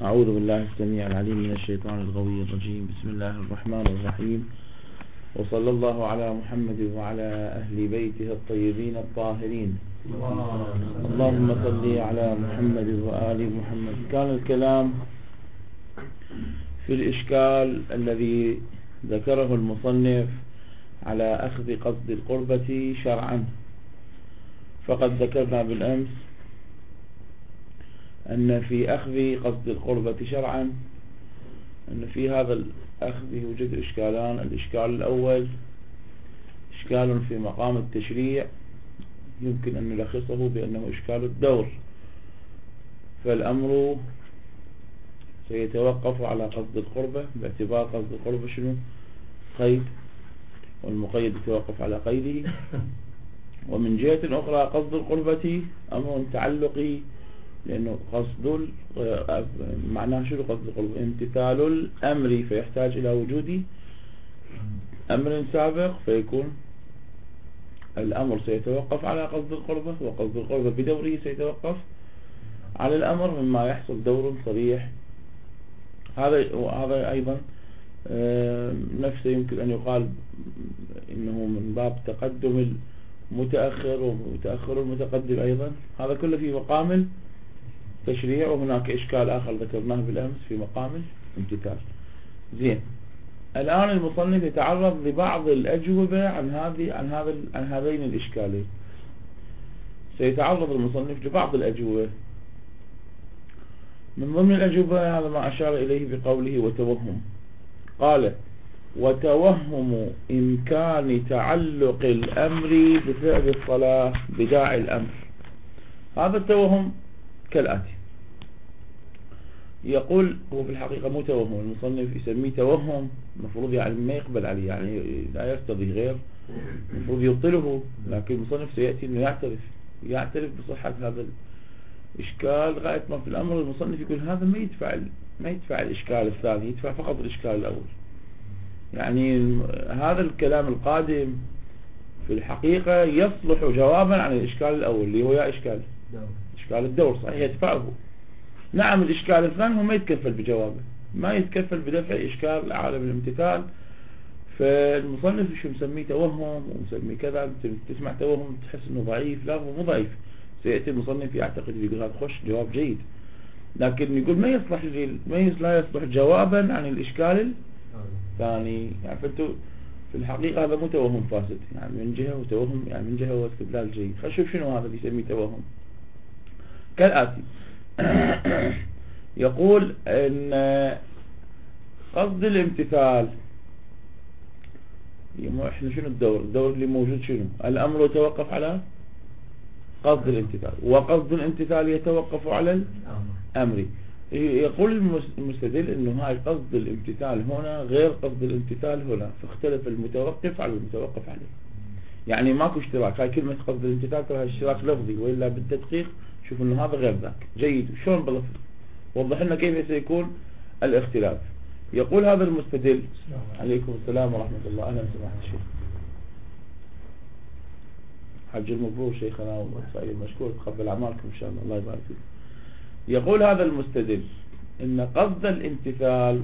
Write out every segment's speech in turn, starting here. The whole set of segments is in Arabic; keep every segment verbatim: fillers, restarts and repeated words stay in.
أعوذ بالله السميع العليم من الشيطان الغوي الرجيم. بسم الله الرحمن الرحيم، وصلى الله على محمد وعلى أهل بيته الطيبين الطاهرين. اللهم صل على محمد وآل محمد. كان الكلام في الإشكال الذي ذكره المصنف على أخذ قصد القربة شرعا، فقد ذكرنا بالأمس أن في أخذ قصد القربة شرعا أن في هذا الأخذ يوجد إشكالان. الإشكال الأول إشكال في مقام التشريع، يمكن أن نلخصه بأنه إشكال الدور، فالأمر سيتوقف على قصد القربة باعتبار قصد القربة شنو؟ قيد، والمقيد يتوقف على قيده. ومن جهة أخرى قصد القربة أمر تعلقي، لأنه قصد معناه شنو قصد القربة؟ امتثال الأمر، فيحتاج إلى وجود أمر سابق، فيكون الأمر سيتوقف على قصد القربة، وقصد القربة بدوره سيتوقف على الأمر، مما يحصل دور صريح. هذا وهذا أيضا نفسه يمكن أن يقال إنه من باب تقدم المتأخر ومتأخر المتقدم أيضا. هذا كله في مقام التشريع، وهناك إشكال آخر ذكرناه بالأمس في مقام الامتثال. زين، الآن المصنف يتعرض لبعض الأجوبة عن هذه عن هذا عن هذين الإشكالين. سيتعرض المصنف لبعض الأجوبة. من ضمن الأجوبة هذا ما أشار إليه بقوله وتوهم. قال: وتوهم إمكان تعلق الأمر بفعل الصلاة بداعي الأمر. هذا التوهم كالآتي. يقول هو في الحقيقة مو توهم، المصنف يسميه توهم، المفروض يعني ما يقبل عليه، يعني لا يرتضي غير، المفروض يبطله، لكن المصنف سيأتي أنه يعترف يعترف بصحة هذا الإشكال. غاية ما في الأمر المصنف يقول هذا ما يدفع ما يدفع الإشكال الثاني، يدفع فقط الإشكال الأول. يعني هذا الكلام القادم في الحقيقة يصلح جوابا عن الإشكال الأول اللي هو يا إشكال إشكال الدور، صحيح يدفعه. نعم، الإشكال الثاني هو ما يتكفل بجوابه، ما يتكفل بدفع إشكال عالم الامتثال. فالمصنف شو مسميه توهم ومسميه كذا، تسمع توهم تحس انه ضعيف. لا، هو مو ضعيف. سيأتي المصنف يعتقد يقول هذا خوش جواب جيد، لكن يقول ما يصلح ما لا يصلح جوابا عن الإشكال الثاني. يعني فانتو في الحقيقة هذا مو توهم فاسد، يعني من جهة وتوهم، يعني من جهة هو استدلال جيد. خلينا نشوف شنو هذا اللي يسميه توهم. كالآتي: يقول ان قصد الامتثال، احنا شنو الدور الدور اللي موجود شنو؟ الأمر يتوقف على قصد الامتثال، وقصد الامتثال يتوقف على الأمر. يقول المستدل انه هاي قصد الامتثال هنا غير قصد الامتثال هنا، فاختلف المتوقف على المتوقف عليه. يعني ماكو اشتراك. هاي كلمة قصد الامتثال ترى اشتراك لفظي، وإلا بالتدقيق شوف انه هذا غير ذاك. جيد، شلون بلفظ؟ وضح لنا كيف سيكون الاختلاف. يقول هذا المستدل: عليكم السلام ورحمة الله. أهلا سماحة الشيخ حج المبرور شيخنا وسائل مشكور، تقبل أعمالكم إن شاء الله، الله يبارك فيكم. يقول هذا المستدل إن قصد الامتثال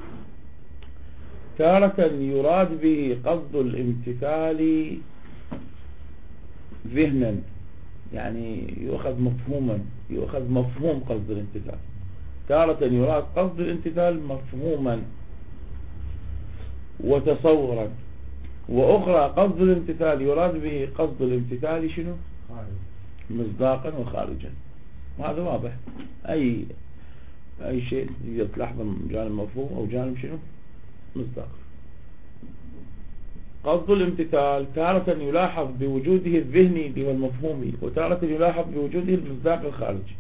تارة يراد به قصد الامتثال ذهنا، يعني يؤخذ مفهوما، يؤخذ مفهوم قصد الامتثال. تارة يراد قصد الامتثال مفهوما وتصورا، وأخرى قصد الامتثال يراد به قصد الامتثال شنو؟ مصداقا وخارجا. وهذا واضح، أي أي شيء تلاحظ جانب مفهوم أو جانب شنو؟ مصداق. قصد الامتثال تارة يلاحظ بوجوده الذهني اللي هو المفهومي، وتارة يلاحظ بوجوده المصداق الخارجي،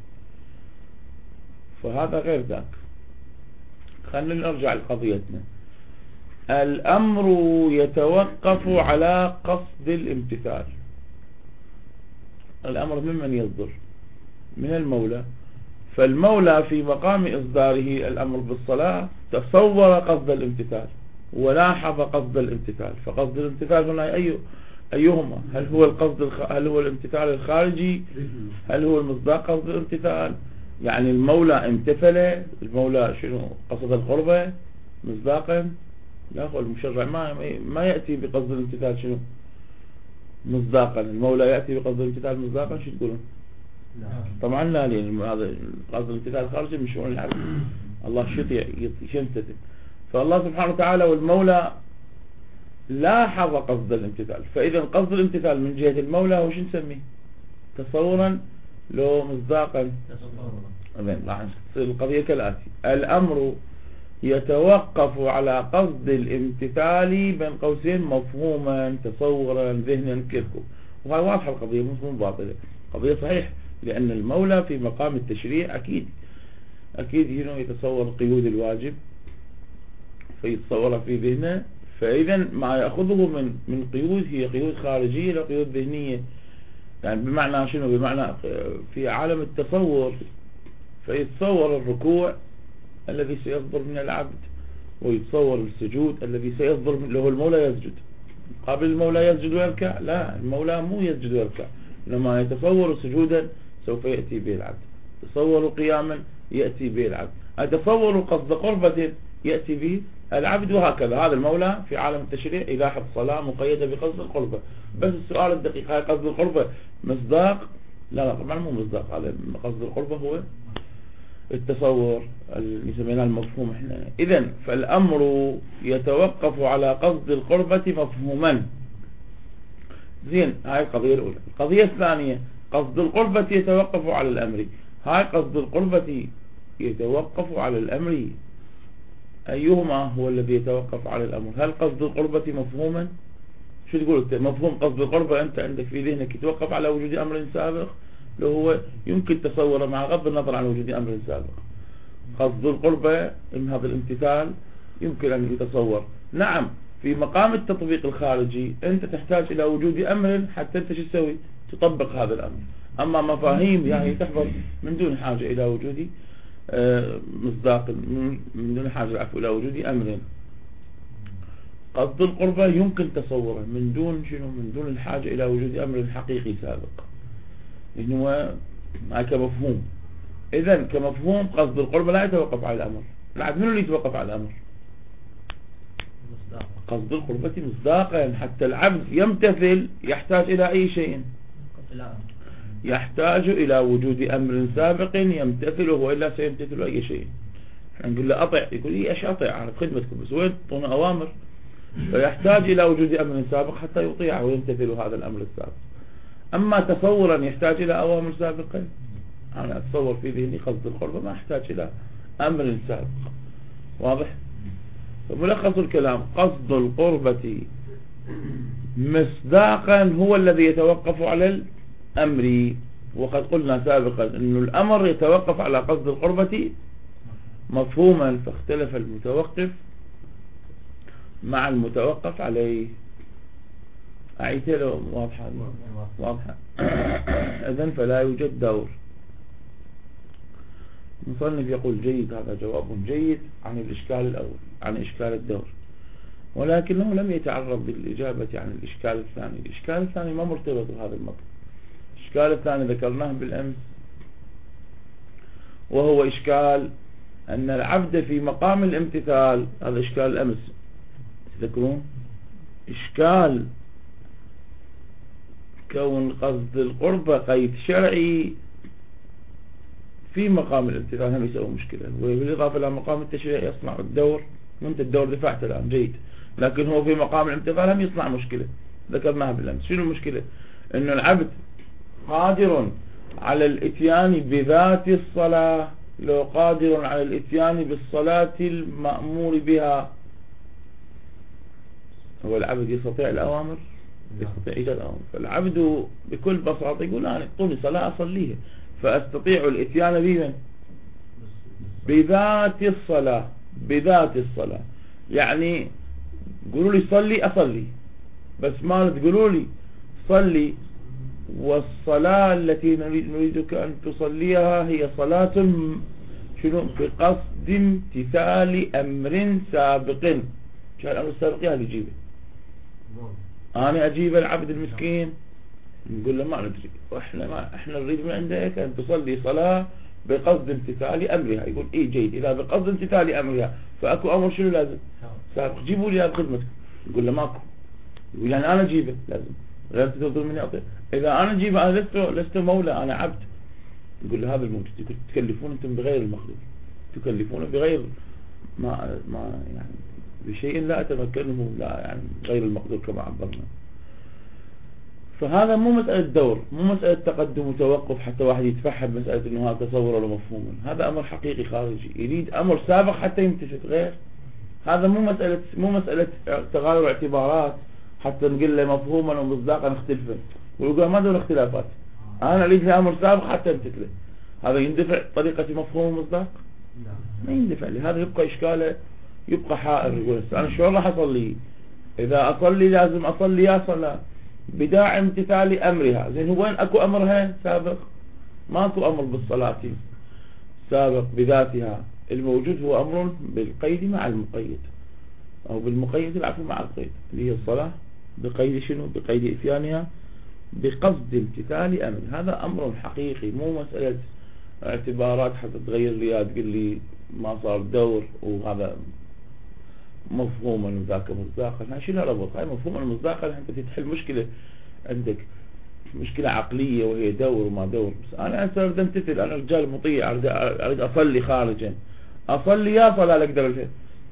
فهذا غير ذاك. خلينا نرجع لقضيتنا. الأمر يتوقف على قصد الامتثال. الأمر ممن يصدر؟ من المولى. فالمولى في مقام إصداره الأمر بالصلاة تصور قصد الامتثال ولاحظ قصد الامتثال. فقصد الامتثال هنا أي أيهما؟ هل هو القصد الخ... هل هو الامتثال الخارجي؟ هل هو المصداق قصد الامتثال؟ يعني المولى امتثل، المولى شنو قصد القربة مصداقا، ياخذ المشرع ما ما يأتي بقصد الامتثال شنو مصداقا، المولى يأتي بقصد الامتثال مصداقا، شو تقولون؟ طبعا لا، لأن هذا قصد الامتثال خارج من شؤون العبد، الله شتي يمتثل. فالله سبحانه وتعالى والمولى لاحظ قصد الامتثال، فإذا قصد الامتثال من جهة المولى هو شو نسميه؟ تصورا لو مصداقا؟ تصورا. راح تصير القضية كالآتي: الأمر يتوقف على قصد الامتثال بين قوسين مفهوما تصورا ذهنا كيفكم. وهي واضحة القضية، مو باطلة، قضية صحيح، لأن المولى في مقام التشريع أكيد أكيد هنا يتصور قيود الواجب فيتصورها في ذهنه، فإذا ما يأخذه من من قيود هي قيود خارجية لا قيود ذهنية. يعني بمعنى شنو؟ بمعنى في عالم التصور فيتصور الركوع الذي سيصدر من العبد، ويتصور السجود الذي سيصدر من له المولى يسجد. قبل المولى يسجد ويركع؟ لا، المولى مو يسجد ويركع، لما يتصور سجودا سوف يأتي به العبد، يتصور قياما يأتي به العبد، يتصور قصد قربة يأتي به العبد، وهكذا. هذا المولى في عالم التشريع يلاحظ صلاة مقيدة بقصد القربة. بس السؤال الدقيق، هاي قصد القربة مصداق؟ لا لا طبعا مو مصداق، هذا قصد القربة هو التصور اللي سميناه المفهوم احنا. اذا فالامر يتوقف على قصد القربة مفهوما. زين، هاي القضية الاولى. القضية الثانية، قصد القربة يتوقف على الامر. هاي قصد القربة يتوقف على الامر، ايهما هو الذي يتوقف على الامر؟ هل قصد القربة مفهوما؟ شو تقول مفهوم قصد القربة انت عندك في ذهنك يتوقف على وجود امر سابق، لو هو يمكن تصوره مع غض النظر عن وجود امر سابق. قصد القربة ان هذا الامتثال يمكن ان يتصور، نعم في مقام التطبيق الخارجي انت تحتاج الى وجود امر حتى انت شو تسوي؟ تطبق هذا الامر. اما مفاهيم يعني تحفظ من دون حاجة الى وجود مصداق، من دون حاجة العفو الى وجود امر. قصد القربة يمكن تصوره من دون شنو؟ من دون الحاجة الى وجود امر حقيقي سابق، إنه كمفهوم. إذا كمفهوم قصد القربة لا يتوقف على الأمر. العبد منو اللي يتوقف على الأمر؟ قصد القربة مصداقا، حتى العبد يمتثل يحتاج إلى أي شيء؟ يحتاج إلى وجود أمر سابق يمتثله، وإلا سيمتثل أي شيء. نقول له أطع، يقول لي إيش أطع؟ على خدمتكم، بس وين طون أوامر؟ فيحتاج إلى وجود أمر سابق حتى يطيعه ويمتثل هذا الأمر السابق. أما تصورا يحتاج إلى أوامر سابقة، أنا أتصور في ذهني قصد القربة ما أحتاج إلى أمر سابق. واضح؟ فملخص الكلام: قصد القربة مصداقا هو الذي يتوقف على الأمر، وقد قلنا سابقا أن الأمر يتوقف على قصد القربة مفهوما، فاختلف المتوقف مع المتوقف عليه. أعيد له واضحة واضحة. إذن فلا يوجد دور. المصنف يقول: جيد، هذا جواب جيد عن الإشكال الأول، عن إشكال الدور، ولكنه لم يتعرض للإجابة عن الإشكال الثاني. الإشكال الثاني ما مرتبط بهذا المطلب. الإشكال الثاني ذكرناه بالأمس، وهو إشكال أن العبد في مقام الامتثال. هذا إشكال الأمس، تذكرون؟ إشكال كون قصد القربة قيد شرعي في مقام الامتثال هم يسوي مشكلة، وبالإضافة إلى مقام التشريع يصنع الدور. وانت الدور دفعت الآن جيد، لكن هو في مقام الامتثال هم يصنع مشكلة، ذكرناها بالأمس. شنو المشكلة؟ إنه العبد قادر على الاتيان بذات الصلاة، لو قادر على الاتيان بالصلاة المأمور بها. هو العبد يستطيع الأوامر، يستطيع إيجاد الأوامر. فالعبد بكل بساطة يقول: أنا أعطوني صلاة أصليها، فأستطيع الاتيان بمن؟ بذات الصلاة. بذات الصلاة يعني قولوا لي صلي أصلي، بس ما تقولوا لي صلي والصلاة التي نريدك أن تصليها هي صلاة شنو؟ بقصد امتثال أمر سابق. شو الأمر السابق؟ هذا يجيبه. أنا أجيب العبد المسكين نقول له: ما ندري، وإحنا ما إحنا نريد من عندك أن تصلي صلاة بقصد امتثال أمرها. يقول إيه جيد، إذا بقصد امتثال أمرها فأكو أمر شنو لازم سابق، جيبوا لي هذا خدمتك. يقول له ماكو، يقول يعني أنا أجيبه لازم، غير تطلب مني أطيع. إذا أنا أجيبه أنا لست لست مولى، أنا عبد. يقول له هذا الموجود. يقول تكلفون أنتم بغير المخلوق، تكلفون بغير ما ما يعني بشيء لا أتمكنه، لا يعني غير المقدور كما عبرنا. فهذا مو مسألة دور، مو مسألة تقدم وتوقف حتى واحد يتفهم مسألة انه هذا تصور ولا مفهوم. هذا امر حقيقي خارجي، يريد امر سابق حتى يمتثل. غير هذا مو مسألة مو مسألة تغاير اعتبارات حتى نقول له مفهوما ومصداقا نختلفه، ويقول ما دون اختلافات، انا اريد له امر سابق حتى يمتثله. هذا يندفع طريقة مفهوم ومصداق؟ ما يندفع لي. هذا يبقى اشكاله، يبقى حائر. يقول انا شلون راح اصلي؟ اذا اصلي لازم اصلي يا صلاة بداعي امتثال امرها. زين وين اكو امرها سابق؟ ماكو امر بالصلاة سابق بذاتها. الموجود هو امر بالقيد مع المقيد، او بالمقيد العفو مع القيد، اللي هي الصلاة بقيد شنو؟ بقيد اتيانها بقصد امتثال امر. هذا امر حقيقي، مو مسألة اعتبارات حتى تغير لي تقول لي ما صار دور وهذا مفهوما وذاك مصداقا. شنو الربط؟ هاي مفهوما ومصداقا انت تحل مشكلة عندك، مشكلة عقلية وهي دور وما دور. بس انا اريد امتثل، انا رجال مطيع، اريد اصلي خارجا، اصلي يا صلاة اقدر الفهم.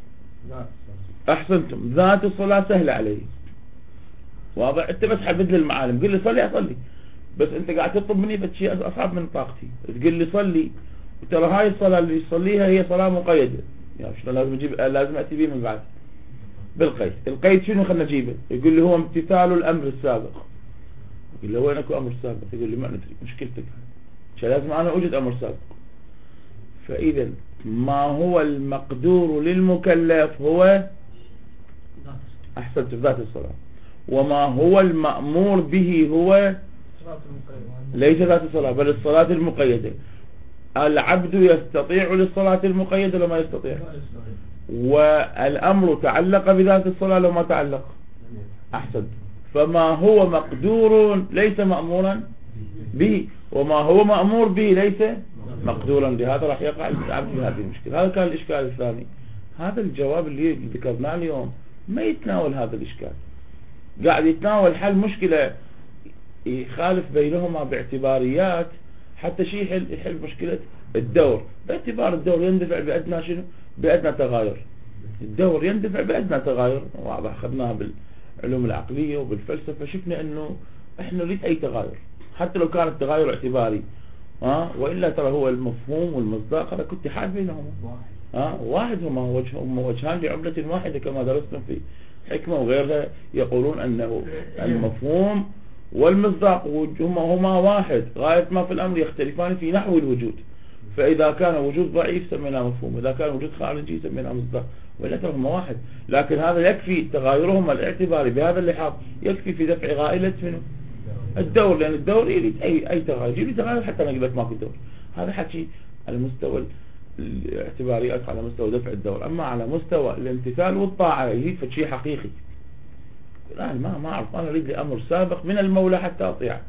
احسنتم، ذات الصلاة سهلة علي، واضح. انت بس حدد لي المعالم، قل لي صلي اصلي، بس انت قاعد تطلب مني بشيء اصعب من طاقتي. تقول لي صلي، وترى هاي الصلاة اللي يصليها هي صلاة مقيدة، يعني شلون لازم اجيب، لازم اتي بيه من بعد بالقيد. القيد شنو خلنا نجيبه؟ يقول لي هو امتثال الامر السابق. يقول لي وين اكو امر سابق؟ يقول لي ما ندري، مشكلتك لازم انا اوجد امر سابق. فاذا ما هو المقدور للمكلف هو احسنت ذات الصلاة، وما هو المأمور به هو ليس ذات الصلاة بل الصلاة المقيدة. العبد يستطيع للصلاة المقيدة لو ما يستطيع، والأمر تعلق بذات الصلاة لو ما تعلق. أحسن. فما هو مقدور ليس مأمورا به، وما هو مأمور به ليس مقدورا به. هذا راح يقع العبد بهذه المشكلة. هذا كان الإشكال الثاني. هذا الجواب اللي ذكرناه اليوم ما يتناول هذا الإشكال، قاعد يتناول حل مشكلة يخالف بينهما باعتباريات حتى شيء يحل, يحل مشكلة الدور. باعتبار الدور يندفع بأدنى شنو؟ بأدنى تغاير. الدور يندفع بأدنى تغاير، واضح. أخذناها بالعلوم العقلية وبالفلسفة، شفنا انه احنا نريد اي تغاير حتى لو كان التغاير اعتباري، ها، وإلا ترى هو المفهوم والمصداق هذا كنت حال بينهما، ها، واحد هما وجه هما وجهان لعملة واحدة كما درسنا في حكمة وغيرها. يقولون أنه المفهوم والمصداق هما هما واحد، غاية ما في الأمر يختلفان في نحو الوجود. فإذا كان وجود ضعيف سميناه مفهوم، إذا كان وجود خارجي سميناه مصداق، وإلا ترى هما واحد. لكن هذا يكفي تغايرهما الاعتباري بهذا اللحاظ، يكفي في دفع غائلة منه الدور، لأن الدور يريد أي أي تغاير، يريد تغاير حتى نقول ما في دور. هذا حكي على مستوى الاعتباريات، على مستوى دفع الدور. أما على مستوى الامتثال والطاعة يريد فشيء حقيقي. لا ما ما أعرف، أنا أريد لي أمر سابق من المولى حتى أطيع.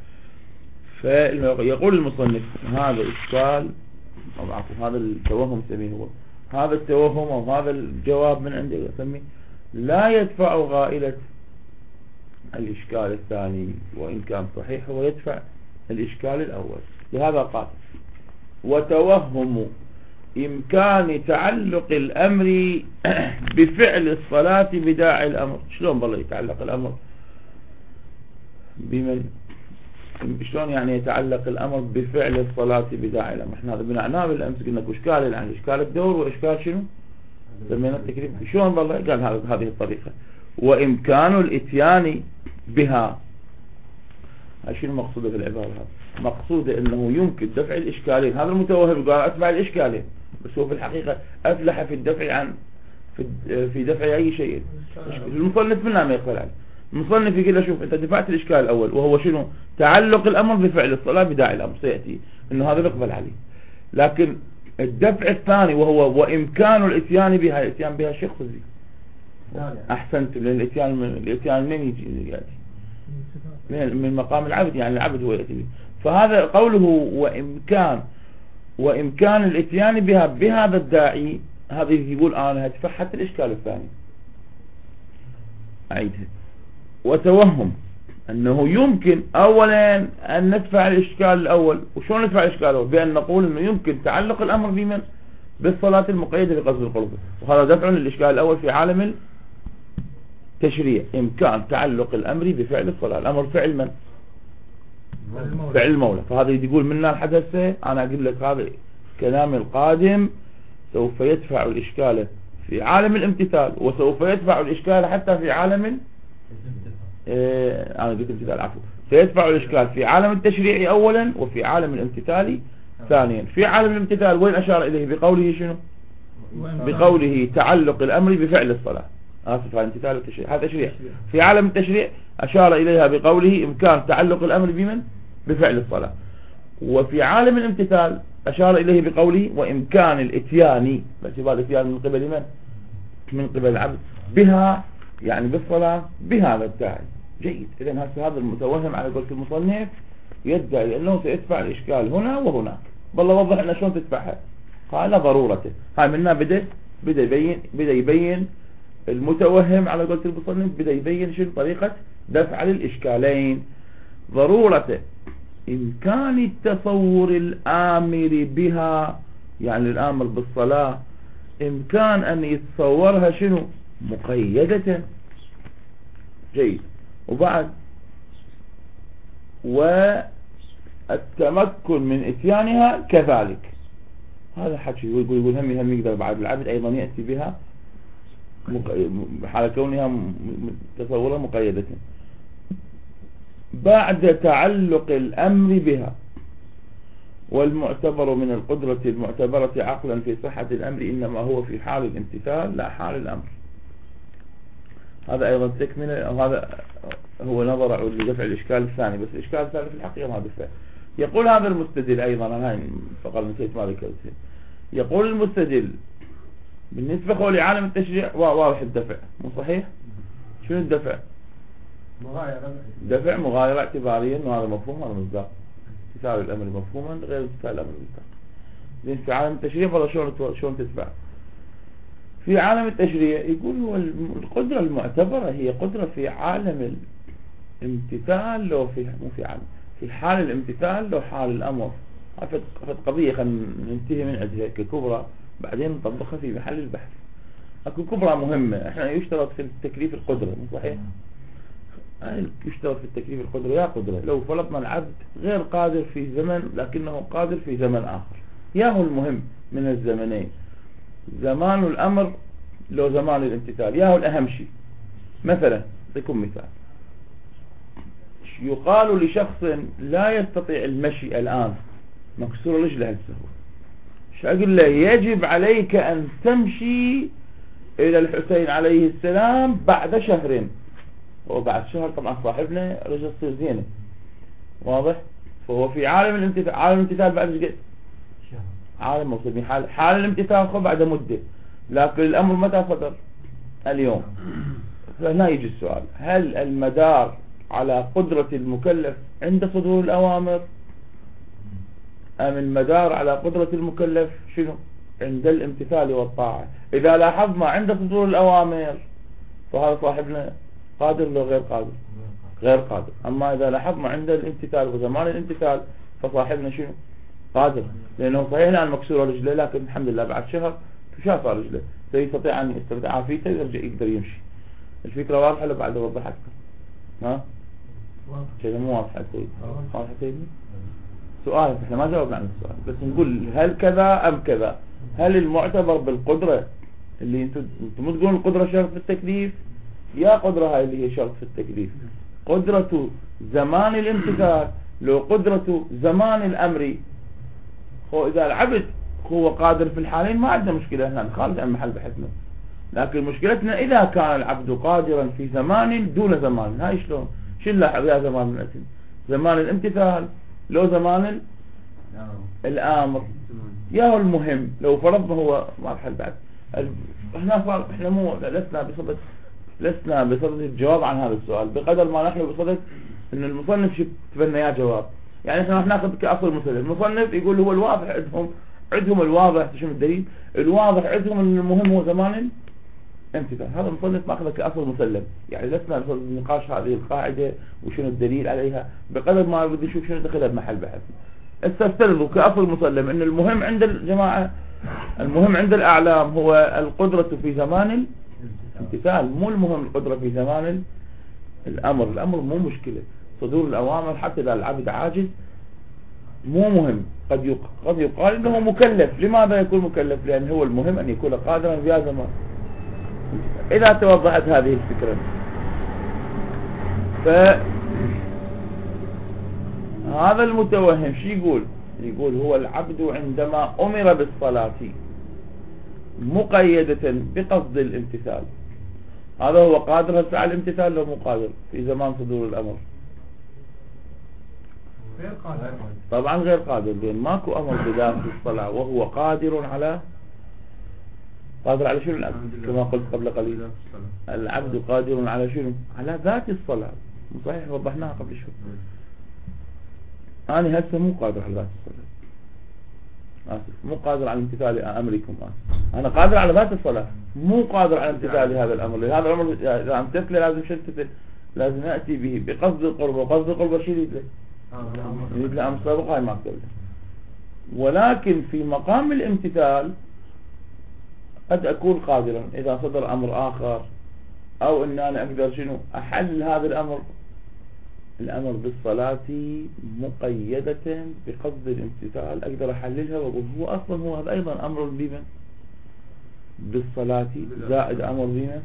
فيقول المصنف هذا إشكال، أو عفوا هذا التوهم سميه هو، هذا التوهم أو هذا الجواب من عندي أسميه لا يدفع غائلة الإشكال الثاني، وإن كان صحيح هو يدفع الإشكال الأول. لهذا قال وتوهم إمكان تعلق الأمر بفعل الصلاة بداعي الأمر. شلون بالله يتعلق الأمر بمن؟ شلون يعني يتعلق الأمر بفعل الصلاة بداعي الأمر؟ احنا هذا بنعناه بالأمس قلنا إشكال، يعني إشكال الدور وإشكال شنو سمينا التكريم. شلون بالله قال هذا بهذه الطريقة؟ وإمكان الإتيان بها. شنو مقصوده في العبارة هذا؟ مقصوده أنه يمكن دفع الإشكالين. هذا المتوهم قال أتبع الإشكالين، بس هو في الحقيقة أفلح في الدفع عن في في دفع أي شيء. المصنف منا ما يقبل عليه. المصنف يقول له شوف أنت دفعت الإشكال الأول وهو شنو؟ تعلق الأمر بفعل الصلاة بداعي الأمر، سيأتي أنه هذا يقبل عليه. لكن الدفع الثاني وهو وإمكان الإتيان بها، الإتيان بها شيء خذي. أحسنت، لأن الإتيان من الإتيان من يجي يأتي من من مقام العبد، يعني العبد هو يأتي به. فهذا قوله وإمكان وإمكان الاتيان بها بهذا الداعي. هذا يقول أنا هدفع حتى الإشكال الثاني أعيدها. وتوهم أنه يمكن أولا أن ندفع الإشكال الأول. وشون ندفع الإشكال الأول؟ بأن نقول أنه يمكن تعلق الأمر بمن؟ بالصلاة المقيدة بقصد القرب. وهذا دفع للإشكال الأول في عالم التشريع. إمكان تعلق الأمر بفعل الصلاة. الأمر فعل من؟ فعل المولى. فهذا يقول منا الحدث. أنا أقول لك هذا كلام القادم سوف يدفع الإشكال في عالم الامتثال، وسوف يدفع الإشكال حتى في عالم إيه أنا قلت امتثال عفوا سيدفع الإشكال في عالم التشريع أولا وفي عالم الامتثال ثانيا. في عالم الامتثال وين أشار إليه بقوله شنو؟ بقوله تعلق الأمر بفعل الصلاة. آسف على الامتثال والتشريع هذا تشريع. في عالم التشريع أشار إليها بقوله إمكان تعلق الأمر بمن؟ بفعل الصلاة. وفي عالم الامتثال أشار إليه بقوله وإمكان الاتيان، باعتبار الاتيان من قبل من؟ من قبل العبد بها، يعني بالصلاة بهذا الداعي. جيد. إذن هذا المتوهم على قولة المصنف يدعي أنه سيدفع الإشكال هنا وهناك. بالله وضح لنا شلون تدفعها. قال ضرورته. هاي منا بدأ بدأ يبين بدأ يبين المتوهم على قولة المصنف بدأ يبين شنو طريقة دفع الإشكالين. ضرورته إمكان التصور الآمر بها، يعني الآمر بالصلاة إمكان أن يتصورها شنو؟ مقيدة. جيد. وبعد والتمكن من إتيانها كذلك. هذا حكي يقول يقول هم هم يقدر بعد العبد أيضا يأتي بها حال كونها تصورها مقيدة بعد تعلق الأمر بها. والمعتبر من القدرة المعتبرة عقلا في صحة الأمر إنما هو في حال الامتثال لا حال الأمر. هذا أيضا تكملة. هذا هو نظر لدفع الإشكال الثاني. بس الإشكال الثاني في الحقيقة ما دفع. يقول هذا المستدل أيضا، أنا هاي فقط نسيت ما ذكرته. يقول المستدل بالنسبة لعالم التشريع واضح الدفع مو صحيح؟ شنو الدفع؟ مغايرة. دفع مغايرة اعتباريا انه هذا مفهوم هذا مصداق. امتثال الامر مفهوما غير امتثال الامر مصداق. زين في عالم التشريع ولا شلون شلون تدفع؟ في عالم التشريع يقول هو القدرة المعتبرة هي قدرة في عالم الامتثال لو في مو في عالم في حال الامتثال لو حال الامر. هذه قضية خلينا ننتهي من عندها ككبرى بعدين نطبقها في محل البحث. اكو كبرى مهمة. احنا يشترط في التكليف القدرة مو صحيح؟ يشترط في التكليف القدرة. يا قدرة لو فرضنا العبد غير قادر في زمن لكنه قادر في زمن آخر، يا هو المهم من الزمنين زمان الأمر لو زمان الامتثال، يا هو الأهم شيء. مثلا أعطيكم مثال. يقال لشخص لا يستطيع المشي الآن مكسور رجله هسه، شو أقول له؟ يجب عليك أن تمشي إلى الحسين عليه السلام بعد شهرين. وبعد شهر طبعا صاحبنا رجل تصير زينة. واضح؟ فهو في عالم الامتثال. عالم الامتثال بعد ايش قد؟ عالم موصل حال حال الامتثال خو بعد مدة، لكن الأمر متى صدر؟ اليوم. فهنا يجي السؤال: هل المدار على قدرة المكلف عند صدور الأوامر، أم المدار على قدرة المكلف شنو؟ عند الامتثال والطاعة؟ إذا لاحظنا عند صدور الأوامر فهذا صاحبنا قادر لو غير قادر؟ غير قادر. أما إذا لاحظنا عند الامتثال وزمان الامتثال فصاحبنا شنو؟ قادر، لأنه صحيح الآن مكسور رجله لكن الحمد لله بعد شهر شاف رجله سيستطيع أن يسترد عافيته ويرجع يقدر يمشي. الفكرة واضحة ولا بعد أوضح أكثر؟ ها؟ شيء مو واضح سيدي. واضح سيدي؟ سؤال احنا ما جاوبنا عن السؤال، بس نقول هل كذا أم كذا؟ هل المعتبر بالقدرة اللي انتم انتم مو تقولون القدرة شرط في التكليف؟ يا قدرة هاي اللي هي شرط في التكليف قدرة زمان الامتثال لو قدرة زمان الأمر. هو إذا العبد هو قادر في الحالين ما عندنا مشكلة، هنا خارج عن محل بحثنا. لكن مشكلتنا إذا كان العبد قادرا في زمان دون زمان. هاي شلون؟ شو نلاحظ؟ يا زمان من الأتن زمان الامتثال لو زمان الأمر، يا هو المهم لو فرضنا هو ما بحل بعد. هنا صار احنا مو لسنا بصدد لسنا بصدد الجواب عن هذا السؤال بقدر ما نحن بصدد ان المصنف شو تبنى يا جواب. يعني احنا راح ناخذ كأصل المسألة. المصنف يقول هو الواضح عندهم عندهم الواضح. شنو الدليل؟ الواضح عندهم ان المهم هو زمان الامتثال. هذا المصنف ماخذه كأصل مسلم، يعني لسنا نقاش هذه القاعدة وشنو الدليل عليها بقدر ما بدي نشوف شنو دخلها بمحل بحث. استفترضوا كأصل مسلم ان المهم عند الجماعة، المهم عند الأعلام هو القدرة في زمان الامتثال، مو المهم القدرة في زمان الأمر. الأمر مو مشكلة، صدور الأوامر حتى إذا العبد عاجز مو مهم. قد يق... قد يقال انه مكلف. لماذا يكون مكلف؟ لان هو المهم ان يكون قادرا في هذا زمان. اذا توضحت هذه الفكرة، فهذا المتوهم شو يقول؟ يقول هو العبد عندما امر بالصلاة مقيدة بقصد الامتثال، هذا هو قادر هسه على الامتثال لو مو قادر في زمان صدور الامر؟ غير قادر. طبعا غير قادر، لان ماكو امر بذات الصلاة وهو قادر على قادر على شنو العبد؟ كما قلت قبل قليل العبد قادر على شنو؟ على ذات الصلاة. صحيح وضحناها قبل شوي. أنا هسه مو قادر على ذات الصلاة، آسف، مو قادر على امتثال أمركم. آسف، أنا قادر على ذات الصلاة، مو قادر على امتثال هذا الأمر. لهذا الأمر إذا امتثل لازم شتت، لازم نأتي به بقصد القرب. وقصد القرب شو يريد له؟ يريد له أمر سابق، هاي ما أكتب له. ولكن في مقام الامتثال قد أكون قادرا إذا صدر أمر آخر، أو أن أنا أقدر شنو أحل هذا الأمر. الأمر بالصلاة مقيدة بقصد الامتثال، أقدر أحللها وأقول هو أصلا هو هذا أيضا أمر بمن بالصلاة زائد أمر بمن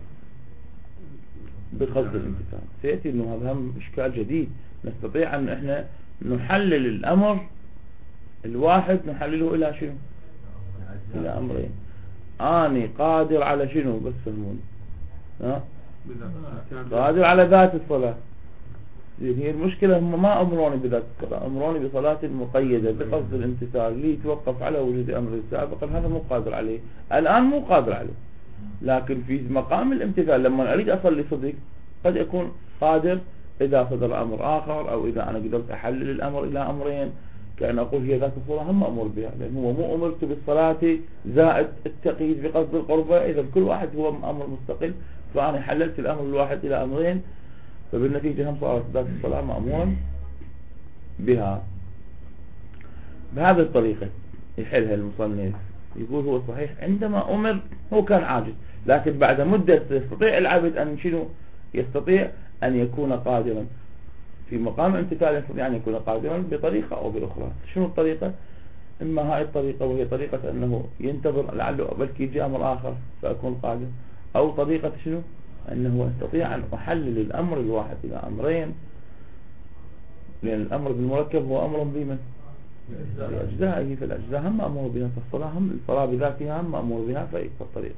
بقصد الامتثال. سيأتي أنه هذا هم إشكال جديد. نستطيع أن إحنا نحلل الأمر الواحد، نحلله إلى شنو؟ إلى أمرين. أني قادر على شنو؟ بس فهموني، ها؟ قادر على ذات الصلاة. هي المشكلة هم ما أمروني بذات الصلاة، أمروني بصلاة مقيدة بقصد الامتثال لي يتوقف على وجود أمر سابقا، هذا مو قادر عليه الآن، مو قادر عليه. لكن في مقام الامتثال لما أريد أصلي صدق قد أكون قادر إذا صدر أمر آخر، أو إذا أنا قدرت أحلل الأمر إلى أمرين، كأن أقول هي ذات الصلاة هم أمر بها، لأن هو مو أمرت بالصلاة زائد التقييد بقصد القربة. إذا كل واحد هو أمر مستقل، فأنا حللت الأمر الواحد إلى أمرين، فبالنتيجة هم صارت ذات الصلاة مأمورا بها. بهذه الطريقة يحلها المصنف. يقول هو صحيح عندما أمر هو كان عاجز، لكن بعد مدة يستطيع العبد أن شنو؟ يستطيع أن يكون قادرا في مقام امتثال، يستطيع أن يكون قادرا بطريقة أو بأخرى. شنو الطريقة؟ إما هاي الطريقة وهي طريقة أنه ينتظر لعله بلكي يجي أمر آخر فأكون قادر، أو طريقة شنو؟ أنه أستطيع أن أحلل الأمر الواحد إلى أمرين، لأن الأمر بالمركب هو أمر بمن؟ بأجزائه، فالأجزاء هم أمر بها، فالصلاة هم الصلاة بذاتها هم أمر بها في الطريقة.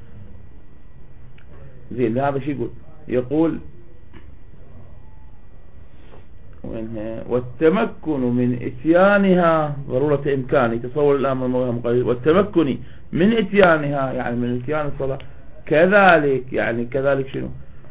زين، لهذا شيء يقول يقول والتمكن من إتيانها ضرورة إمكاني، تصور الأمر مقيد، والتمكن من إتيانها يعني من إتيان الصلاة كذلك، يعني كذلك شنو؟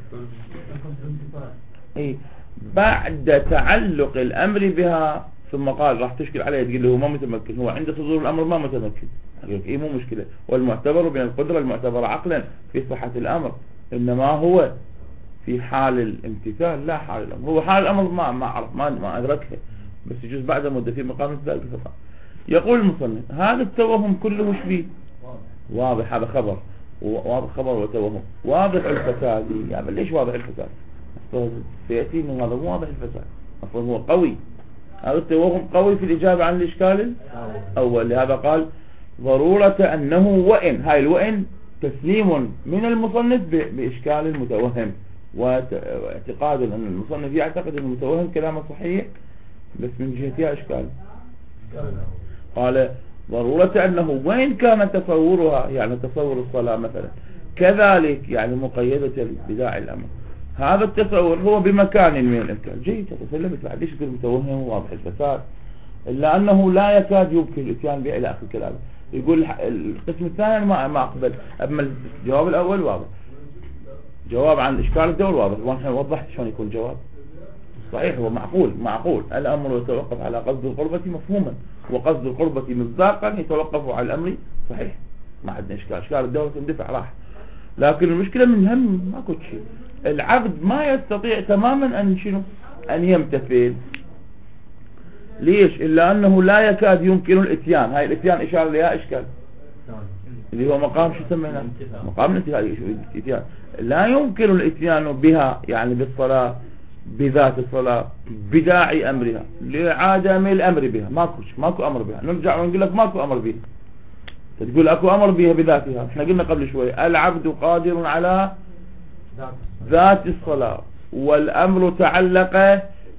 إيه بعد تعلق الأمر بها. ثم قال راح تشكل عليه تقول له هو ما متمكن، هو عند صدور الأمر ما متمكن. إيه مو مشكلة، والمعتبر بين القدرة المعتبرة عقلا في صحة الأمر، إنما هو في حال الامتثال لا حال الأمر. هو حال الأمر ما ما أعرف ما ما أدركها، بس يجوز بعد مدة في مقام الامتثال بخطأ. يقول المصنف هذا التوهم كله وش فيه؟ واضح، هذا خبر واضح، خبر وتوهم واضح الفساد. يعني ليش واضح الفساد؟ سيأتي إنه هذا مو واضح الفساد، أصلا هو قوي. هذا التوهم قوي في الإجابة عن الإشكال الأول. لهذا قال ضرورة أنه وإن، هاي الوإن تسليم من المصنف بإشكال المتوهم، واعتقاد أن المصنف يعتقد أن المتوهم كلامه صحيح بس من جهتها إشكال. قال ضرورة أنه وإن كان تصورها، يعني تصور الصلاة مثلا كذلك يعني مقيدة بداعي الأمر، هذا التصور هو بمكان من الإمكان. جيد، تسلمت بعد ليش يقول متوهم واضح الفساد، إلا أنه لا يكاد يمكن الإتيان به إلى آخر كلامه. يقول القسم الثاني ما ما أقبل، أما الجواب الأول واضح، جواب عن إشكال الدول واضح. ونحن وضحت شلون يكون جواب صحيح، هو معقول معقول الأمر يتوقف على قصد القربة مفهوما، وقصد القربة مصداقا يتوقف على الأمر صحيح، ما عندنا إشكال، إشكال الدولة تندفع راح. لكن المشكلة من هم ماكو شيء، العبد ما يستطيع تماما أن شنو أن يمتثل. ليش؟ إلا أنه لا يكاد يمكن الاتيان. هاي الاتيان إشارة لها إشكال اللي هو مقام شو سمينا مقام الاتيان. لا يمكن الاتيان بها يعني بالصلاة بذات الصلاة بداعي أمرها لعدم الأمر بها. ماكو ماكو أمر بها. نرجع ونقول لك ماكو أمر بها، تقول أكو أمر بها بذاتها. احنا قلنا قبل شوي العبد قادر على ذات الصلاة، والأمر تعلق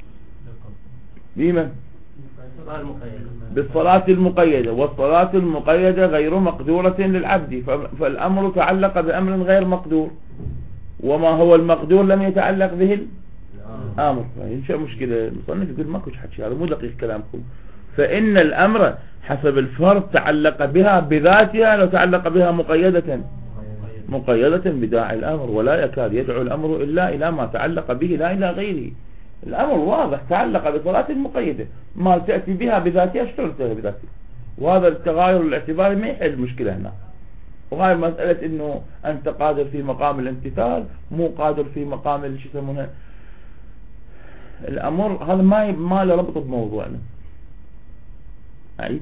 بمن؟ بالصلاة المقيدة، والصلاة المقيدة غير مقدورة للعبد، فالأمر تعلق بأمر غير مقدور، وما هو المقدور لم يتعلق به الأمر. فإنشاء مشكلة المصنف يقول ماكو حكي، هذا مو دقيق كلامكم. فإن الأمر حسب الفرد تعلق بها بذاتها، لو تعلق بها مقيدة مقيدة بداعي الأمر، ولا يكاد يدعو الأمر إلا إلى ما تعلق به لا إلى غيره. الأمر واضح تعلق بصلاة مقيدة، ما تأتي بها بذاتها اشتغل بذاتها، وهذا التغاير الاعتباري ما يحل المشكلة هنا. وهاي مسألة إنه أنت قادر في مقام الامتثال مو قادر في مقام اللي يسمونه الأمر، هذا ما ما له ربط بموضوعنا. أعيد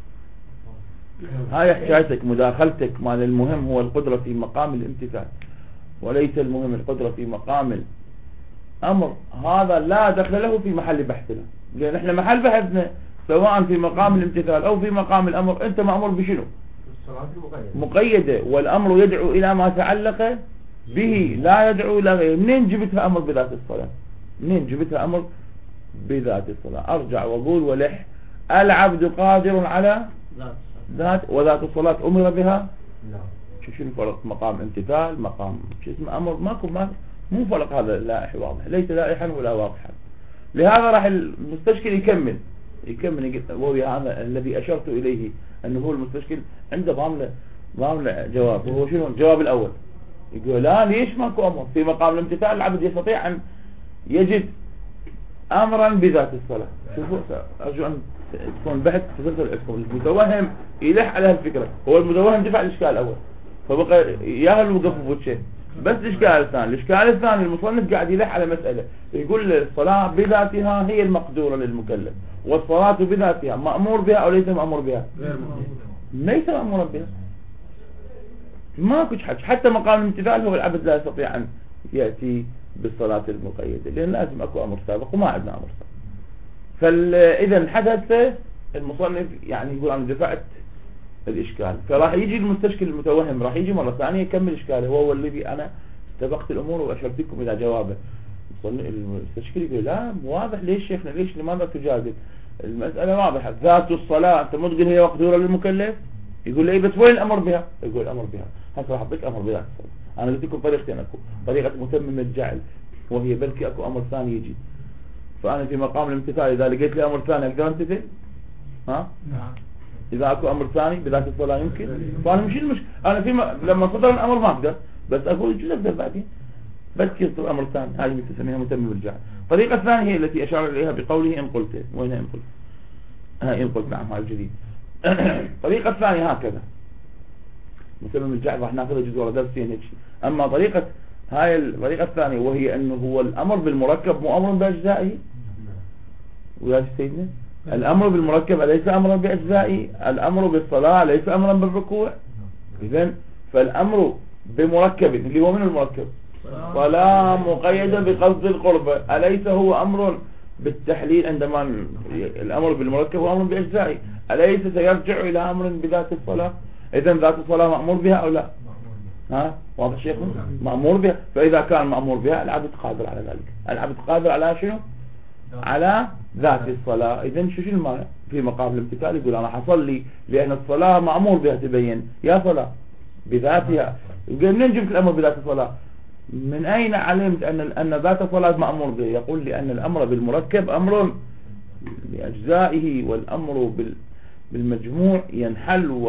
هاي حكايتك مداخلتك، مال المهم هو القدرة في مقام الامتثال، وليس المهم القدرة في مقام الأمر. هذا لا دخل له في محل بحثنا، لأن احنا محل بحثنا سواء في مقام الامتثال أو في مقام الأمر أنت مأمور بشنو؟ مقيدة، والأمر يدعو إلى ما تعلق به لا يدعو إلى غيره. منين جبتها أمر بذات الصلاة؟ منين جبتها أمر بذات الصلاة؟ أرجع وأقول ولح العبد قادر على ذات، وذات الصلاة أمر بها. شو شو الفرق؟ مقام امتثال مقام شو اسمه أمر، ماكو ما مو فرق. هذا لائح واضح، ليس لائحا ولا واضحا. لهذا راح المستشكل يكمل يكمل وهو هذا الذي أشرت إليه، أنه هو المستشكل عنده ضامن ضامن جواب، وهو شنو الجواب الأول؟ يقول لا ليش ماكو أمر في مقام الامتثال؟ العبد يستطيع أن يجد أمرا بذات الصلاة. شوفوا أرجو أن تكون بحث تسلسل عندكم. المتوهم يلح على هالفكرة، هو المتوهم دفع الإشكال الأول فبقى ياهل وقف بوجه. بس الإشكال الثاني الإشكال الثاني المصنف قاعد يلح على مسألة، يقول الصلاة بذاتها هي المقدورة للمكلف، والصلاة بذاتها مأمور بها أو ليس مأمور بها؟ ليس مأمورا بها. ما كنت حاجة. حتى مقام الامتثال هو العبد لا يستطيع أن يأتي بالصلاة المقيدة، لأن لازم أكو أمر سابق وما عندنا أمر سابق. فإذا حدث المصنف يعني يقول أنا دفعت الإشكال، فراح يجي المستشكل المتوهم راح يجي مرة ثانية يكمل إشكاله، هو الذي أنا استبقت الأمور وأشرتكم إلى جوابه. المستشكل يقول لا واضح، ليش شيخنا ليش لماذا تجادل؟ المسألة واضحة، ذات الصلاة أنت مو تقول هي مقدورة للمكلف؟ يقول لي بس وين الأمر بها؟ يقول الأمر بها. هسه راح أعطيك أمر بذات الصلاة. أنا قلت لكم طريقتين أكو، طريقة متمم الجعل وهي بلكي أكو أمر ثاني يجي، فأنا في مقام الامتثال إذا لقيت لي أمر ثاني أقدر أمتثل؟ ها؟ نعم. إذا أكو أمر ثاني بذات الصلاة يمكن، فأنا مش المشكلة. أنا في م... لما صدر الأمر ما أقدر، بس أقول شو أقدر بعدين؟ بس يصدر أمر ثاني، هذه تسميها متمم الجعل. الطريقة الثانية هي التي أشار إليها بقوله إن قلت. وين إن قلت؟ ها إن قلت نعم هذا الجديد. الطريقة الثانية هكذا متمم الجعل راح ناخذها جزء ولا درسين هيك. أما طريقة هاي الطريقة الثانية وهي أنه هو الأمر بالمركب مو أمر بأجزائه. ويا سيدنا الأمر بالمركب أليس أمرا بأجزائه؟ الأمر بالصلاة ليس أمرا بالركوع. إذن فالأمر بمركب اللي هو من المركب صلاة مقيدة بقصد القربة، أليس هو أمر بالتحليل؟ عندما الأمر بالمركب هو أمر بأجزائه، أليس سيرجع إلى أمر بذات الصلاة؟ إذن ذات الصلاة مأمور بها أو لا؟ ها واضح شيخ؟ مأمور بها. فإذا كان مأمور بها العبد قادر على ذلك. العبد قادر على شنو؟ على ذات الصلاة. إذن شو شو المانع في مقام الامتثال؟ يقول أنا حصل لي لأن الصلاة مأمور بها، تبين يا صلاة بذاتها. يقول منين جبت الأمر بذات الصلاة؟ من أين علمت أن أن ذات الصلاة مأمور به؟ يقول لأن الأمر بالمركب أمر بأجزائه، والأمر بالمجموع ينحل و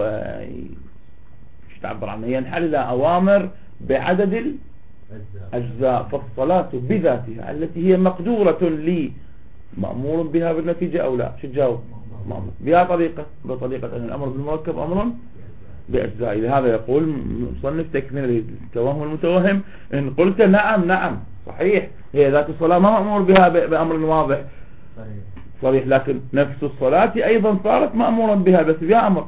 شو تعبر عنه ينحل إلى أوامر بعدد الأجزاء. فالصلاة بذاتها التي هي مقدورة لي مأمور بها بالنتيجة أو لا؟ شو تجاوب؟ مأمور بها طريقة بطريقة أن الأمر بالمركب أمر بأجزاء. لهذا يقول مصنف تكمل التوهم المتوهم إن قلت نعم نعم صحيح هي ذات الصلاة ما مأمور بها بأمر واضح صريح، لكن نفس الصلاة أيضا صارت مأمورا بها بس بها أمر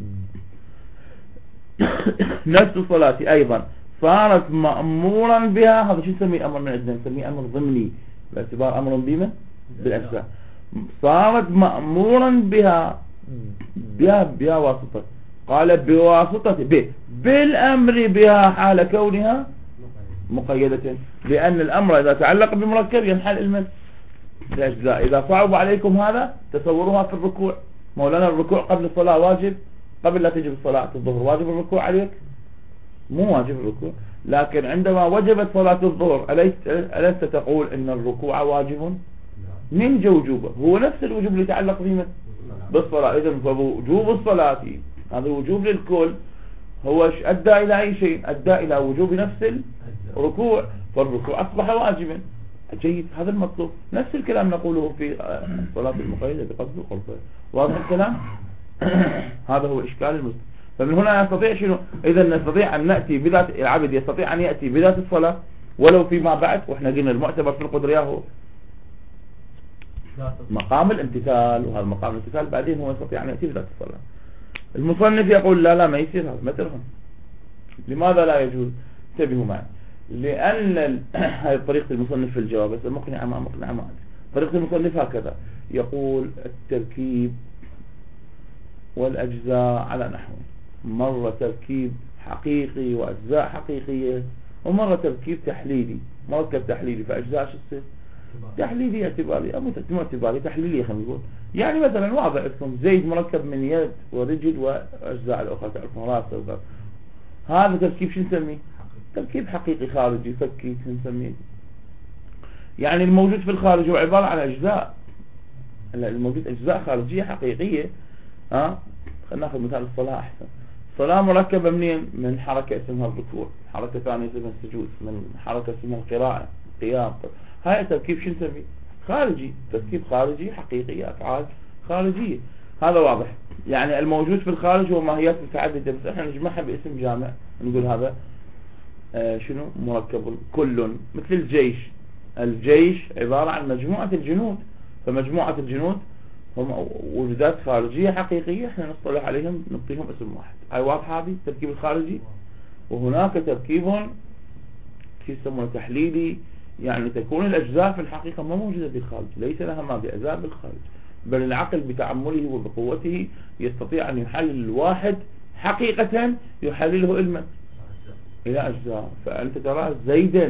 نفس الصلاة أيضا صارت مأمورا بها. هذا شو نسميه أمر من عندنا؟ نسميه أمر ضمني باعتبار أمر بما بالأجزاء. صارت مأمورا بها بها بها واسطة. قال بواسطة ب بالأمر بها حال كونها مقيدة، لأن الأمر إذا تعلق بمركب ينحل المن الأجزاء. إذا صعب عليكم هذا تصوروها في الركوع. مولانا الركوع قبل الصلاة واجب، قبل لا تجب صلاة الظهر واجب الركوع عليك؟ مو واجب الركوع، لكن عندما وجبت صلاة الظهر ألست تقول إن الركوع واجب؟ من جو وجوبه هو نفس الوجوب اللي يتعلق فيه بالصلاة. إذن فوجوب الصلاة هذا وجوب للكل هو أدى إلى أي شيء؟ أدى إلى وجوب نفس الركوع، فالركوع أصبح واجبا. جيد، هذا المطلوب. نفس الكلام نقوله في الصلاة المقيدة بقصد القربة. واضح الكلام؟ هذا هو إشكال المسلم. فمن هنا يستطيع شنو؟ إذا نستطيع أن نأتي بذات العبد يستطيع أن يأتي بذات الصلاة ولو فيما بعد، وإحنا قلنا المعتبر في القدرية هو مقام الامتثال، وهذا مقام الامتثال بعدين هو يستطيع أن يأتي بذات الصلاة. المصنف يقول لا لا ما يصير هذا، ما ترهم. لماذا لا يجوز؟ انتبهوا معي. لأن هذه طريقة المصنف في الجواب، بس مقنعة ما مقنعة ما طريقة المصنف هكذا يقول: التركيب والأجزاء على نحو، مرة تركيب حقيقي وأجزاء حقيقية، ومرة تركيب تحليلي مركب تحليلي. فأجزاء شو تصير؟ تحليلي اعتباري، أو مو اعتباري تحليلي خلينا نقول. يعني مثلا واضح لكم زيد مركب من يد ورجل وأجزاء الأخرى تعرفون راس وغير. هذا تركيب شو نسميه؟ تركيب حقيقي خارجي فكي نسميه. يعني الموجود في الخارج هو عبارة عن أجزاء، الموجود أجزاء خارجية حقيقية. ها خلينا ناخذ مثال الصلاة أحسن. الصلاة مركبة منين؟ من حركة اسمها الركوع، حركة ثانية اسمها السجود، من حركة اسمها القراءة، قيام. هاي تركيب شو نسميه؟ خارجي، تركيب خارجي حقيقي، أفعال خارجية. هذا واضح. يعني الموجود في الخارج هو ماهيات متعددة، بس احنا نجمعها باسم جامع نقول هذا آه شنو؟ مركب كل. مثل الجيش، الجيش عبارة عن مجموعة الجنود، فمجموعة الجنود هم وجودات خارجية حقيقية احنا نصطلح عليهم نعطيهم اسم واحد. هاي واضحة هذه التركيب الخارجي. وهناك تركيب يسمونه تحليلي، يعني تكون الأجزاء في الحقيقة ما موجودة بالخارج، ليس لها ما بأجزاء بالخارج، بل العقل بتعمله وبقوته يستطيع أن يحلل الواحد حقيقة يحلله علما إلى أجزاء. فأنت ترى زيدا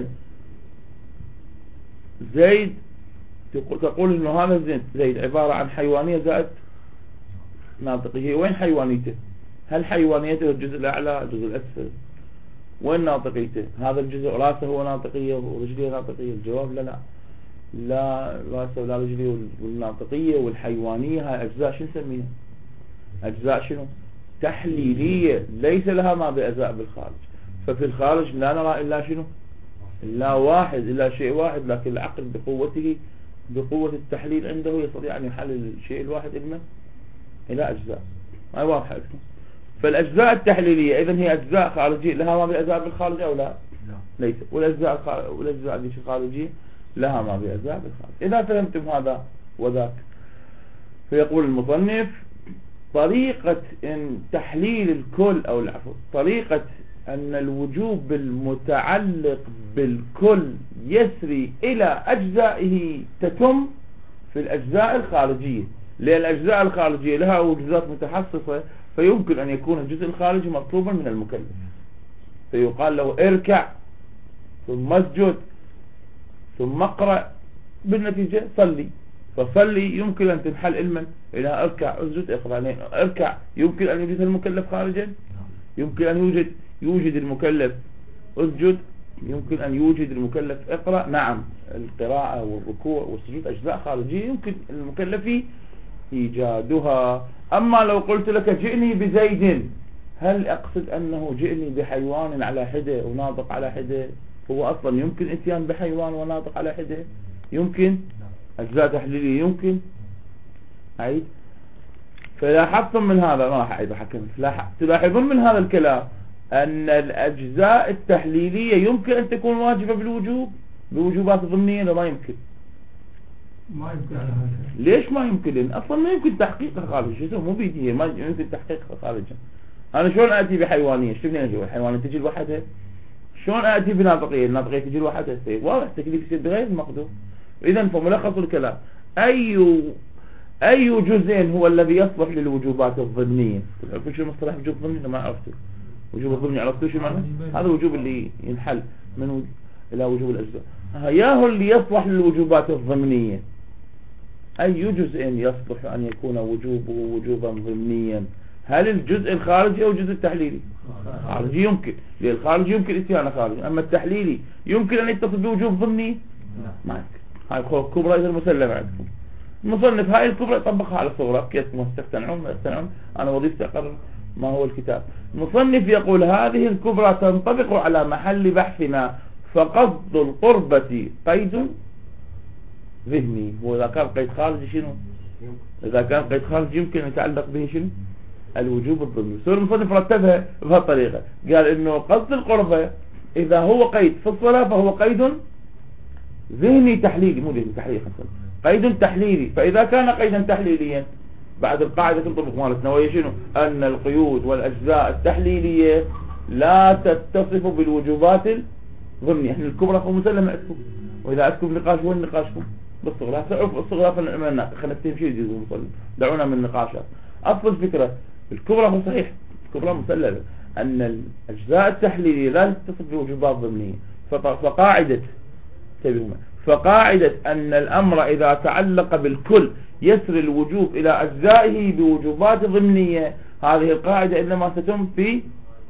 زيد تقول إنه هذا زيد زيد عبارة عن حيوانية زائد ناطقية. وين حيوانيته؟ هل حيوانيته الجزء الأعلى الجزء الأسفل؟ وين ناطقيته؟ هذا الجزء راسه هو ناطقية ورجليه ناطقية؟ الجواب لا لا لا راسه ولا رجليه. والناطقية والحيوانية هاي أجزاء شو نسميها؟ أجزاء شنو؟ تحليلية، ليس لها ما بأجزاء بالخارج. ففي الخارج لا نرى إلا شنو؟ إلا واحد، إلا شيء واحد. لكن العقل بقوته بقوة التحليل عنده يستطيع أن يحلل الشيء الواحد إلى إلى أجزاء. هاي واضحة لكم. فالأجزاء التحليلية إذن هي أجزاء خارجية لها ما بأجزاء بالخارج أو لا؟ ليس. والأجزاء الخارج... والأجزاء دي الخارجية لها ما بأجزاء بالخارج. إذا فهمتم هذا وذاك، فيقول المصنف: طريقة إن تحليل الكل أو العفو طريقة أن الوجوب المتعلق بالكل يسري إلى أجزائه تتم في الأجزاء الخارجية، لأن الأجزاء الخارجية لها وجودات متحصصة، فيمكن أن يكون الجزء الخارجي مطلوبا من المكلف، فيقال له اركع ثم اسجد ثم اقرأ، بالنتيجة صلي. فصلي يمكن أن تنحل علما إلى اركع اسجد اقرأ. اركع يمكن أن يوجد المكلف خارجا، يمكن أن يوجد يوجد المكلف اسجد، يمكن أن يوجد المكلف اقرأ. نعم، القراءة والركوع والسجود أجزاء خارجية يمكن المكلف إيجادها. أما لو قلت لك جئني بزيد، هل أقصد أنه جئني بحيوان على حدة وناطق على حدة؟ هو أصلا يمكن اتيان بحيوان وناطق على حدة؟ يمكن. أجزاء تحليلية يمكن. عيد فلاحظتم من هذا، ما راح أعيد حكم، تلاحظون من هذا الكلام أن الأجزاء التحليلية يمكن أن تكون واجبة بالوجوب بوجوبات ضمنية، ولا ما يمكن؟ ما يمكن على هذا. ليش ما يمكن؟ لأن أصلا ما يمكن تحقيقها خارجا، مو بيدي، ما يمكن تحقيقها خارجا. أنا شلون أتي بحيوانية؟ شو منين أجي الحيوانية تجي لوحدها؟ شلون أتي بناطقية؟ الناطقية تجي لوحدها. واضح تكليف يصير بغير المقدور. إذا فملخص الكلام، أي أي جزء هو الذي يصلح للوجوبات الضمنية؟ تعرفون شو مصطلح وجوب ضمني؟ ما عرفتوا وجوب الضمني، عرفتوا شو معنى؟ هذا الوجوب اللي ينحل من وجوب إلى وجوب الأجزاء. ياهو اللي يصلح للوجوبات الضمنية. أي جزء يصلح أن يكون وجوبه وجوبا ضمنيا؟ هل الجزء الخارجي أو الجزء التحليلي؟ خارجي يمكن، لأن الخارجي يمكن اتيانه خارجي، أما التحليلي يمكن أن يتصل بوجوب ضمني؟ ما يمكن. هاي الكبرى إذا المسلمة عندكم. المصنف هاي الكبرى يطبقها على الصغرى، كيف ما تقتنعون ما يقتنعون، أنا وظيفتي أقرر ما هو الكتاب. المصنف يقول هذه الكبرى تنطبق على محل بحثنا، فقصد القربة قيد ذهني. وإذا كان قيد خارجي شنو؟ إذا كان قيد خارجي يمكن أن يتعلق به شنو؟ الوجوب الضمني. سورة المصنف رتبها بهالطريقة، قال إنه قصد القربة إذا هو قيد في الصلاة فهو قيد ذهني تحليلي، مو ذهني تحليلي، قيد تحليلي. فإذا كان قيدا تحليليا بعد القاعدة تنطبق مالتنا، وهي شنو؟ أن القيود والأجزاء التحليلية لا تتصف بالوجوبات الضمنية. احنا الكبرى في مسلمة عندكم، وإذا عندكم نقاش وين نقاشكم؟ بالصغرى. سعرف الصغرى فالعلماء خلينا نتهم شيء يجوز المصلي، دعونا من النقاشات. أصل الفكرة الكبرى هو صحيح، الكبرى مسلمة أن الأجزاء التحليلية لا تتصف بوجوبات ضمنية. فقاعدة تبهما فقاعدة أن الأمر إذا تعلق بالكل يسري الوجوب إلى أجزائه بوجوبات ضمنية، هذه القاعدة إنما ستتم في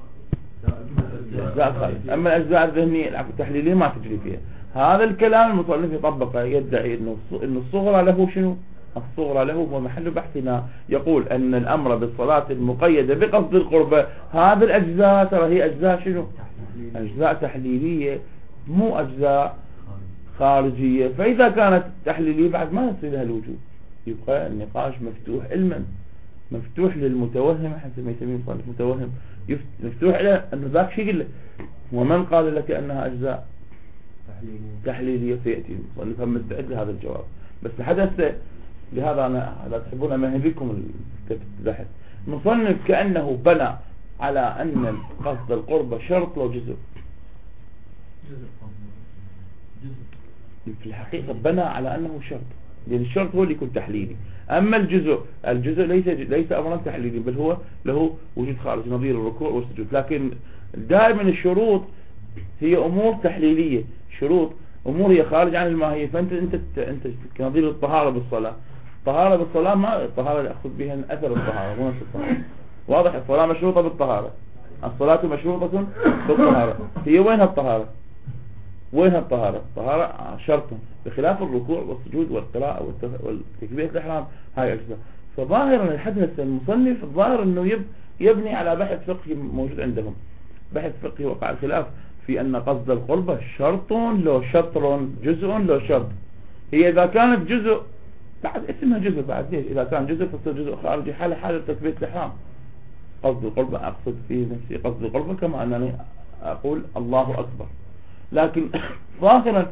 أجزاء خارج. أما الأجزاء الذهنية التحليلية ما تجري فيها. هذا الكلام المصنف يطبقه، يدعي إنه إن الصغرى له شنو؟ الصغرى له ومحل بحثنا. يقول أن الأمر بالصلاة المقيدة بقصد القربة، هذه الأجزاء ترى هي أجزاء شنو؟ أجزاء تحليلية مو أجزاء خارجية. فإذا كانت تحليلية بعد ما يصير لها الوجوب، يبقى النقاش مفتوح علما، مفتوح للمتوهم حسب ما يسميه مصنف متوهم، مفتوح إلى أنه ذاك شيء يقول له ومن قال لك أنها أجزاء تحليلية؟ سيأتي مصنف هم مستعد لهذا الجواب. بس لحدث لهذا أنا لا تحبون أمهل لكم البحث. مصنف كأنه بنى على أن قصد القربة شرط لو جزء، في الحقيقة بنى على أنه شرط، لأن الشرط هو اللي يكون تحليلي. أما الجزء الجزء ليس ليس أمرا تحليلي، بل هو له وجود خارجي نظير الركوع والسجود. لكن دائما الشروط هي أمور تحليلية، شروط أمور هي خارج عن الماهية. فأنت أنت أنت كنظير الطهارة بالصلاة، الطهارة بالصلاة ما الطهارة يأخذ بها أثر الطهارة، مو نفس الطهارة. واضح؟ الصلاة مشروطة بالطهارة، الصلاة مشروطة بالطهارة. هي وينها الطهارة؟ وينها الطهارة؟ الطهارة شرط، بخلاف الركوع والسجود والقراءة والتكبيرة الإحرام، هاي أجزاء. فظاهرا الحدث المصنف الظاهر أنه يبني على بحث فقهي موجود عندهم، بحث فقهي وقع الخلاف في أن قصد القربة شرط لو شطر، جزء لو شرط. هي إذا كانت جزء بعد اسمها جزء، بعد ليش؟ إذا كان جزء فصير جزء خارجي حال حال تكبيرة الإحرام. قصد القربة أقصد فيه نفسي قصد القربة كما أنني أقول الله أكبر. لكن ظاهرا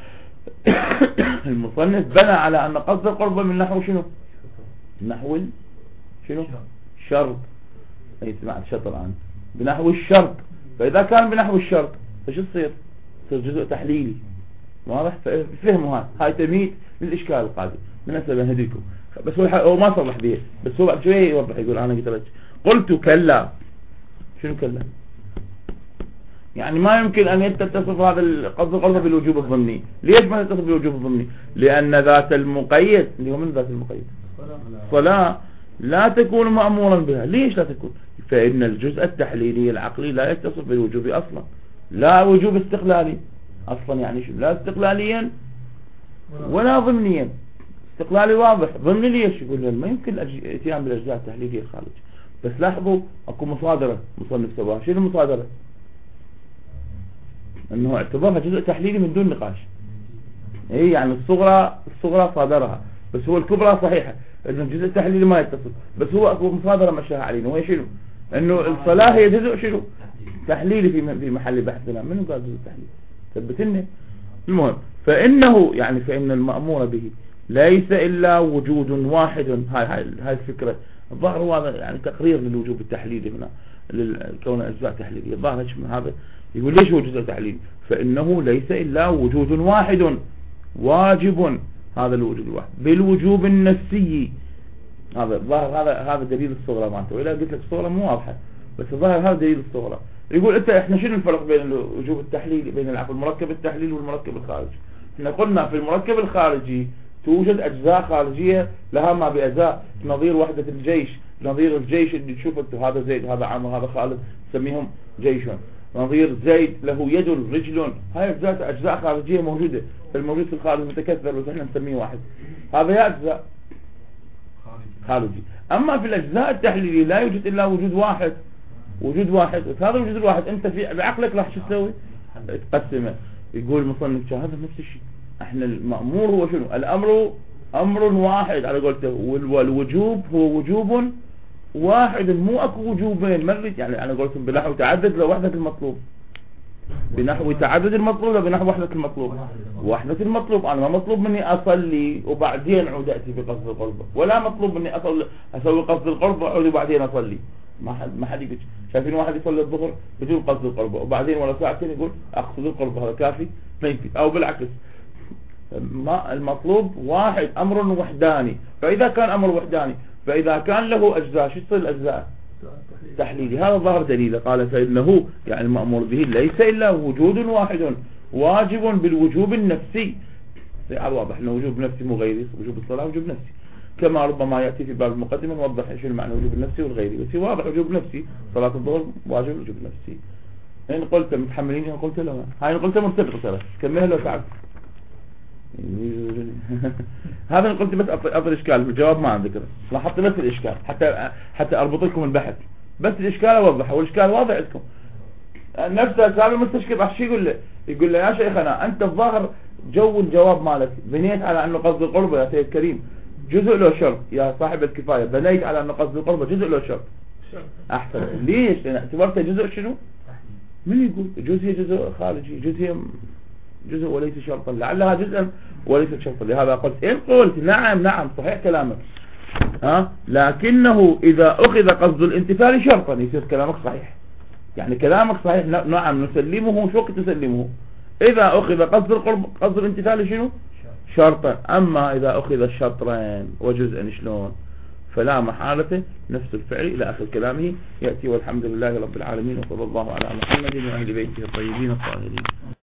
المصنف بنى على أن قصد القربة من نحو شنو؟ نحو شنو؟ شرط. أي سمعت شطر الآن بنحو الشرط. فإذا كان بنحو الشرط فش تصير؟ تصير جزء تحليلي. واضح؟ فهموا هاي هاي تمهيد للإشكال القادم من أسباب هديكم. بس هو هو ما صرح به، بس هو بعد شوية يوضح يقول أنا قلت لك قلت كلا. شنو كلا؟ يعني ما يمكن أن يتصف هذا قصد القربة بالوجوب الضمني. ليش ما يتصف بالوجوب الضمني؟ لأن ذات المقيد اللي هو من ذات المقيد صلاة لا تكون مأمورا بها. ليش لا تكون؟ فإن الجزء التحليلي العقلي لا يتصف بالوجوب أصلا، لا وجوب استقلالي أصلا. يعني شو؟ لا استقلاليا ولا ضمنيا. استقلالي واضح، ضمني ليش؟ يقول ما يمكن الاتيان بالأجزاء التحليلية الخارج. بس لاحظوا اكو مصادرة مصنف سواها. شنو المصادرة؟ انه اعتبرها جزء تحليلي من دون نقاش. اي يعني الصغرى الصغرى صادرها، بس هو الكبرى صحيحة. انه الجزء التحليلي ما يتصل، بس هو اكو مصادرة مشاها علينا وهي شنو؟ انه الصلاة هي جزء شنو؟ تحليلي في في محل بحثنا. منو قال جزء تحليلي؟ ثبتني. المهم فانه يعني فان المأمور به ليس الا وجود واحد. هاي هاي هاي الفكرة الظاهر هو هذا يعني تقرير للوجوب التحليلي هنا لكون اجزاء تحليلية. الظاهر من هذا يقول ليش هو جزء تحليلي؟ فانه ليس الا وجود واحد واجب، هذا الوجود الواحد بالوجوب النفسي. هذا الظاهر هذا هذا دليل الصغرى معناته، واذا قلت لك الصغرى مو واضحه بس الظاهر هذا دليل الصغرى. يقول انت احنا شنو الفرق بين الوجوب التحليلي بين العفو المركب التحليلي والمركب الخارجي؟ احنا قلنا في المركب الخارجي توجد اجزاء خارجيه لها ما باجزاء، نظير وحده الجيش، نظير الجيش اللي تشوف انت هذا زيد هذا عمرو هذا خالد تسميهم جيش، نظير زيد له يد رجل، هاي اجزاء اجزاء خارجيه موجوده. الموجود في الخارج متكثر بس احنا نسميه واحد، هذا يا اجزاء خارجي. اما في الاجزاء التحليليه لا يوجد الا وجود واحد، وجود واحد. هذا الوجود الواحد انت في بعقلك راح شو تسوي؟ تقسمه. يقول المصنف هذا نفس الشيء، احنا المأمور هو شنو؟ الامر امر واحد على قولته، والوجوب هو وجوب واحد، مو اكو وجوبين مرت يعني على قولتهم بنحو تعدد لوحدة المطلوب، بنحو تعدد المطلوب وبنحو وحدة المطلوب. وحدة المطلوب انا ما مطلوب مني اصلي وبعدين اعود اتي بقصد القربة، ولا مطلوب مني اصلي اسوي قصد القربة واعود وبعدين اصلي. ما حد ما حد يقول. شايفين واحد يصلي الظهر بدون قصد القربة وبعدين ولا ساعتين يقول اقصد القربة، هذا كافي؟ ما يمكن. او بالعكس، ما المطلوب واحد، امر وحداني. فاذا كان امر وحداني فاذا كان له اجزاء شو تصير الاجزاء؟ تحليلي. هذا ظهر دليله. قال فانه يعني المأمور به ليس الا وجود واحد واجب بالوجوب النفسي. واضح انه وجوب نفسي مو غيري، وجوب الصلاة وجوب نفسي، كما ربما ياتي في باب المقدمه نوضح شو المعنى وجوب النفسي والغيري. بس واضح وجوب نفسي، صلاة الظهر واجب وجوب نفسي. ان قلت متحملين ان قلت له هاي قلت مرتبط ترى كملها لو تعب. هذا اللي قلت بس أفضل إشكال، الجواب ما عندك لاحظت بس الإشكال حتى حتى أربط لكم البحث، بس الإشكال أوضحه والإشكال واضح عندكم. نفسه سامي المستشكل راح شو يقول له؟ يقول له يا شيخنا أنت الظاهر جو الجواب مالك بنيت على أنه قصد القربة يا سيد كريم جزء له شرط، يا صاحب الكفاية بنيت على أنه قصد القربة جزء له شرط. أحسن. ليش؟ لأن اعتبرته جزء شنو؟ من يقول جزء جزء خارجي، جزء جزء وليس شرطا، لعلها جزءا وليس شرطا. لهذا قلت إن قلت نعم نعم صحيح كلامك، ها لكنه إذا أخذ قصد الانتفال شرطا يصير كلامك صحيح. يعني كلامك صحيح نعم نسلمه. شو وقت نسلمه؟ إذا أخذ قصد القرب قصد الانتفال شنو؟ شرطا. أما إذا أخذ الشرطين وجزءا شلون؟ فلا محالة نفس الفعل إلى آخر كلامه يأتي. والحمد لله رب العالمين، وصلى الله على محمد وأهل بيته الطيبين الطاهرين.